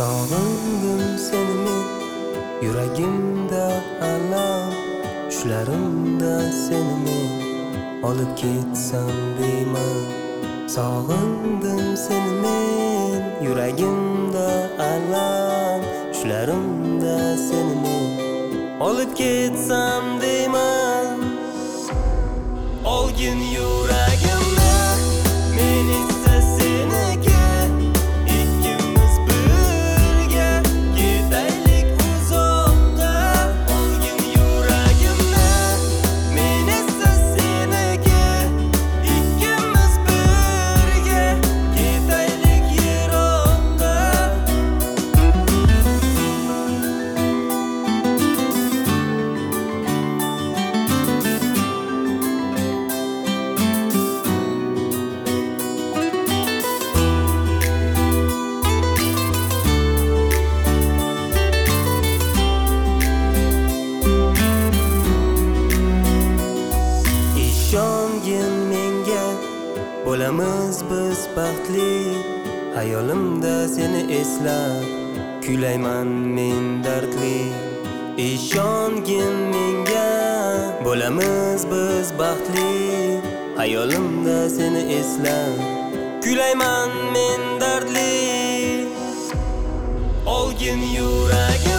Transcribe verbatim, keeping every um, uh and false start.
Sog'indim seni men, yuragimda alam, tushlarimda seni men olib ketsam deyman. Sog'indim seni men, yuragimda alam, tushlarimda seni men olib ketsam deyman. Olgin yuragimni, men esa seniki, ikkimiz birga ketaylik uzoqqa. Olgin yuragimni, men esa seniki, ikkimiz birga ketaylik yiroqqa. Ishongin menga, bo'lamiz biz baxtli. Hayolimda seni eslab, kuylayman men dardli. Ishongin menga, bo'lamiz biz baxtli. Hayolimda seni eslab, kuylayman men dardli. Olgin yuragim